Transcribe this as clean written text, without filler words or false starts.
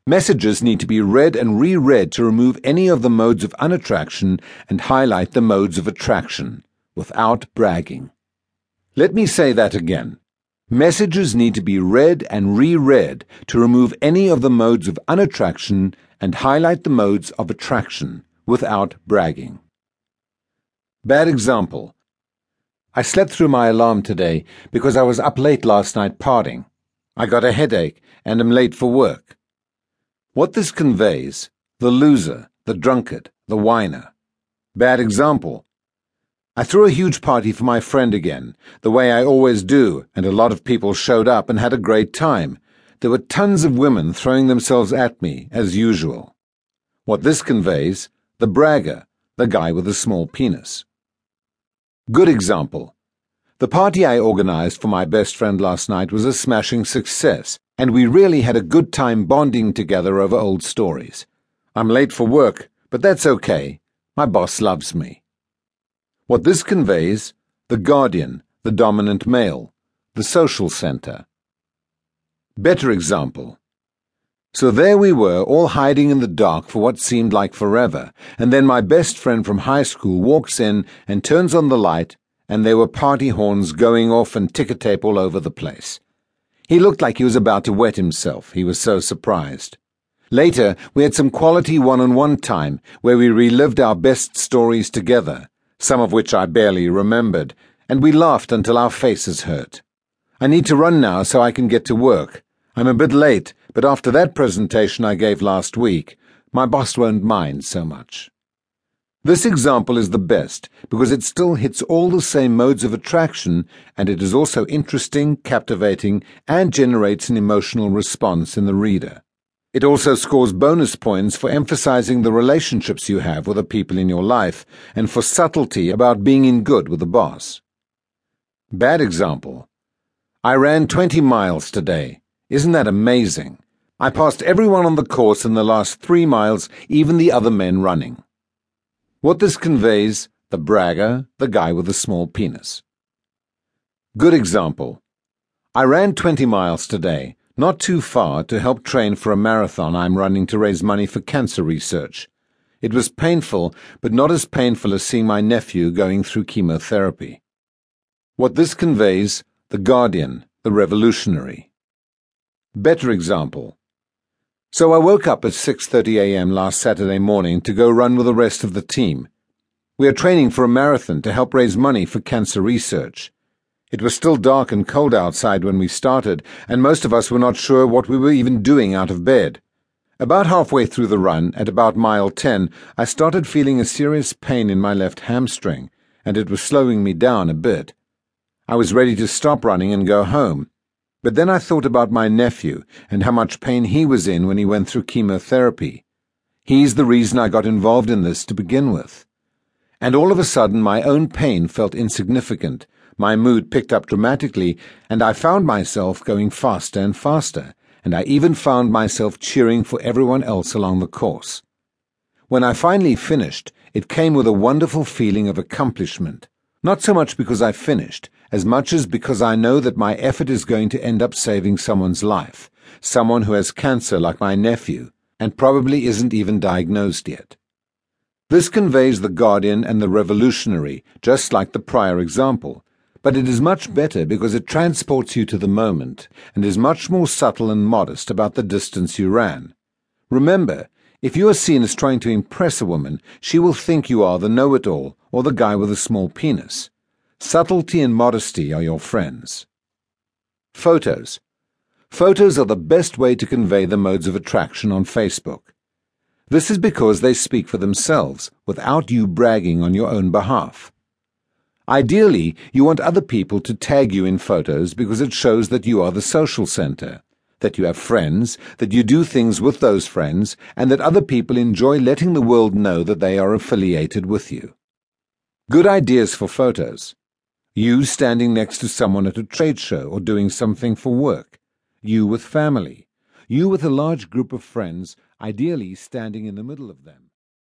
Messages need to be read and reread to remove any of the modes of unattraction and highlight the modes of attraction, without bragging. Let me say that again. Messages need to be read and reread to remove any of the modes of unattraction and highlight the modes of attraction, without bragging. Bad example. I slept through my alarm today because I was up late last night partying. I got a headache and am late for work. What this conveys: the loser, the drunkard, the whiner. Bad example. I threw a huge party for my friend again, the way I always do, and a lot of people showed up and had a great time. There were tons of women throwing themselves at me, as usual. What this conveys: the bragger, the guy with a small penis. Good example. The party I organized for my best friend last night was a smashing success, and we really had a good time bonding together over old stories. I'm late for work, but that's okay. My boss loves me. What this conveys: the guardian, the dominant male, the social center. Better example. So there we were, all hiding in the dark for what seemed like forever, and then my best friend from high school walks in and turns on the light, and there were party horns going off and ticker tape all over the place. He looked like he was about to wet himself. He was so surprised. Later, we had some quality one-on-one time where we relived our best stories together, some of which I barely remembered, and we laughed until our faces hurt. I need to run now so I can get to work. I'm a bit late, but after that presentation I gave last week, my boss won't mind so much. This example is the best because it still hits all the same modes of attraction, and it is also interesting, captivating, and generates an emotional response in the reader. It also scores bonus points for emphasizing the relationships you have with the people in your life and for subtlety about being in good with the boss. Bad example. I ran 20 miles today. Isn't that amazing? I passed everyone on the course in the last 3 miles, even the other men running. What this conveys: the bragger, the guy with the small penis. Good example. I ran 20 miles today, not too far, to help train for a marathon I'm running to raise money for cancer research. It was painful, but not as painful as seeing my nephew going through chemotherapy. What this conveys: the guardian, the revolutionary. Better example. So I woke up at 6:30 a.m. last Saturday morning to go run with the rest of the team. We are training for a marathon to help raise money for cancer research. It was still dark and cold outside when we started, and most of us were not sure what we were even doing out of bed. About halfway through the run, at about mile 10, I started feeling a serious pain in my left hamstring, and it was slowing me down a bit. I was ready to stop running and go home. But then I thought about my nephew and how much pain he was in when he went through chemotherapy. He's the reason I got involved in this to begin with. And all of a sudden my own pain felt insignificant, my mood picked up dramatically, and I found myself going faster and faster, and I even found myself cheering for everyone else along the course. When I finally finished, it came with a wonderful feeling of accomplishment. Not so much because I finished, as much as because I know that my effort is going to end up saving someone's life, someone who has cancer like my nephew, and probably isn't even diagnosed yet. This conveys the guardian and the revolutionary, just like the prior example, but it is much better because it transports you to the moment and is much more subtle and modest about the distance you ran. Remember, if you are seen as trying to impress a woman, she will think you are the know-it-all or the guy with a small penis. Subtlety and modesty are your friends. Photos. Photos are the best way to convey the modes of attraction on Facebook. This is because they speak for themselves, without you bragging on your own behalf. Ideally, you want other people to tag you in photos because it shows that you are the social center, that you have friends, that you do things with those friends, and that other people enjoy letting the world know that they are affiliated with you. Good ideas for photos. You standing next to someone at a trade show or doing something for work. You with family. You with a large group of friends, ideally standing in the middle of them.